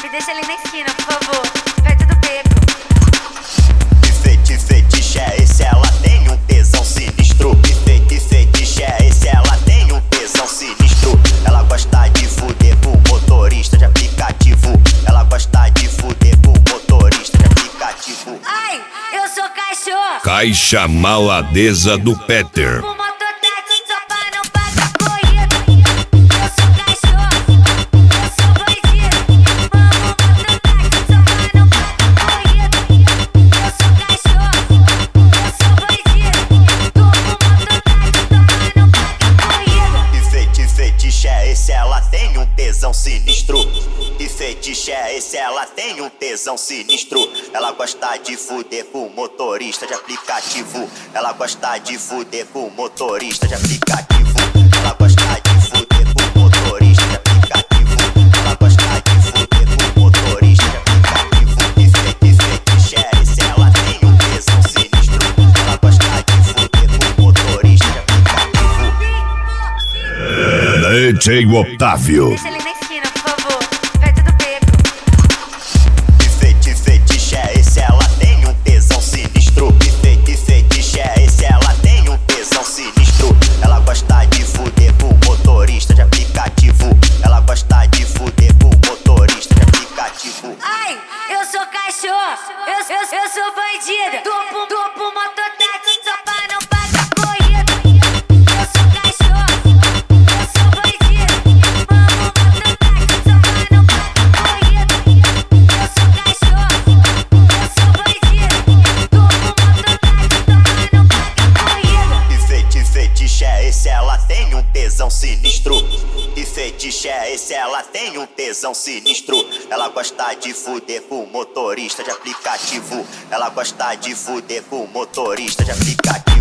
Me deixa ali na esquina, por favor, perto do beco. Fetiche é esse, ela tem um tesão sinistro. Fetiche é esse, ela tem um tesão sinistro. Ela gosta de fuder com motorista de aplicativo. Ela gosta de fuder com motorista de aplicativo. Ai, eu sou cachorro. Caixa Maladeza do Peter. O mototáxi só pra não pagar corrida. Eu sou cachorro, eu sou bandido. Amo o mototáxi só pra não pagar corrida. Eu sou cachorro, eu sou bandido. Tô com o mototáxi só pra não pagar corrida. Fetiche é esse, ela tem um tesão sinistro. Fetiche é esse, ela tem um tesão sinistro. Ela gosta de fuder com motorista de aplicativo. Ela gosta de fuder com motorista de aplicativo. Ela gosta de fuder com motorista de aplicativo. Ela gosta de fuder com motorista de aplicativo. Fetiche é esse, ela tem um tesão sinistro. Ela gosta de fuder com motorista de aplicativo. DJ Otávio. Deixa ali na esquina, por favor, perto do beco. Fetiche é esse, ela tem um tesão sinistro. Fetiche é esse, ela tem um tesão sinistro. Ela gosta de fuder com motorista de aplicativo. Ela gosta de fuder com motorista de aplicativo. Ai, eu sou cachorro, eu sou bandida. Tô pro mototáxi só pra não pagar corrida. Eu sou cachorro, eu sou bandido. Amo o mototáxi só pra não pagar corrida. Eu sou cachorro, eu sou bandido. Tô pro mototáxi só pra não pagar corrida. Fetiche é esse, ela tem um tesão sinistro. Fetiche é esse, ela tem um tesão sinistro. Ela gosta de fuder com motorista de aplicativo. Ela gosta de fuder com motorista de aplicativo.